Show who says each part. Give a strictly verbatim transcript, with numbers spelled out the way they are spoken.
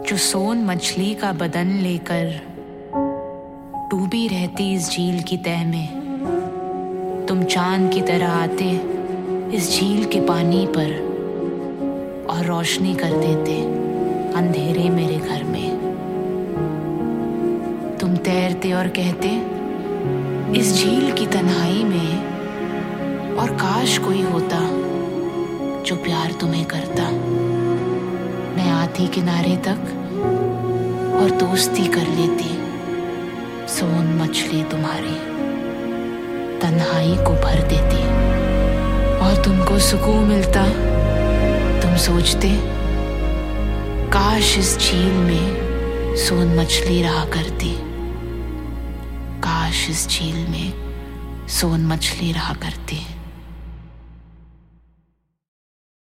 Speaker 1: जो सोन मछली का बदन लेकर डूबी रहती इस झील की तह में, तुम चांद की तरह आते इस झील के पानी पर और रोशनी कर देते अंधेरे मेरे घर में। तुम तैरते और कहते इस झील की तन्हाई में, और काश कोई होता जो प्यार तुम्हें करता। मैं आती किनारे तक और दोस्ती कर लेती सोन मछली तुम्हारी, तन्हाई को भर देती और तुमको सुकून मिलता। तुम सोचते काश इस झील में सोन मछली रहा करती, काश इस झील में सोन मछली रहा करती।